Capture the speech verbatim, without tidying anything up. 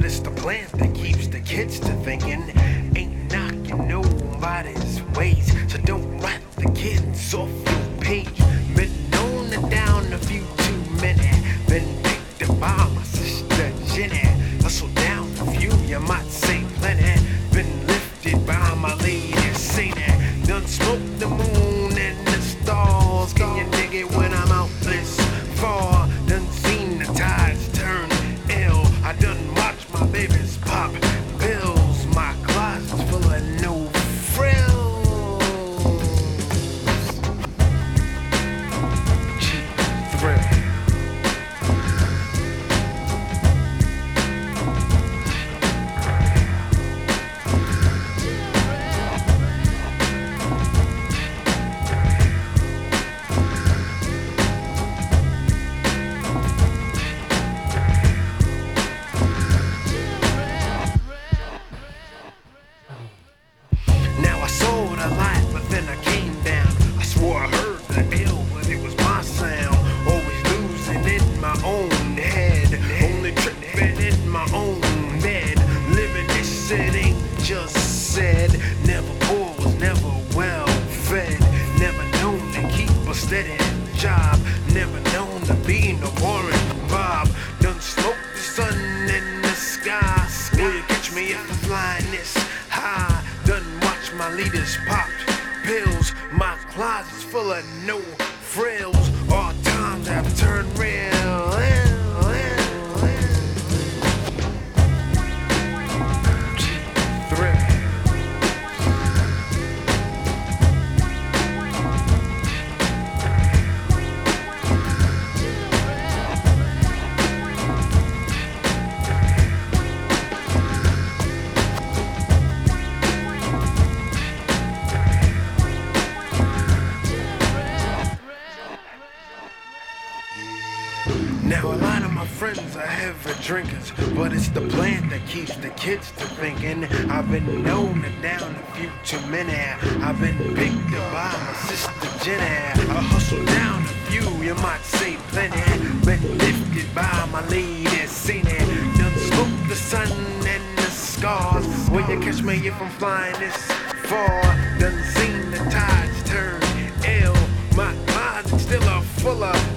But it's the plant that keeps the kids to thinking. Ain't knocking nobody's ways, so don't write the kids off your page. Been known to down a few too many. Been picked up by my sister Jenny. Hustle down a few, you might say plenty. Been lifted by my lady Saint. Done smoked the moon and the stars. Can you dig it when I'm out this far? Done seen the tides turn ill. I done watched my babies pop pills. My closet's full of no frills. Cheap thrill. Now I sold a lot, but then I came down. I swore I heard the ill, but it was my sound. Always losing in my own head. Only tripping in my own bed. Living this shit ain't just said. Never poor, was never well fed. Never known to keep a steady job. Never known to be no Warren Bob. Done smoke the sun in the sky. Will you catch me if I'm flying this high? Done watch my leaders popped pills. My closet's full of no frills. All times have turned real. Cheap thrill. Now a lot of my friends are heavy drinkers, but it's the plant that keeps the kids to thinking. I've been known to down a few too many. I've been picked up by my sister Jenny. I hustle down a few, you might say plenty. Been lifted by my lady Saint. Done smoked the sun and the scars. Will you catch me if I'm flying this far? Done seen the tides turn ill. My closet's still a full of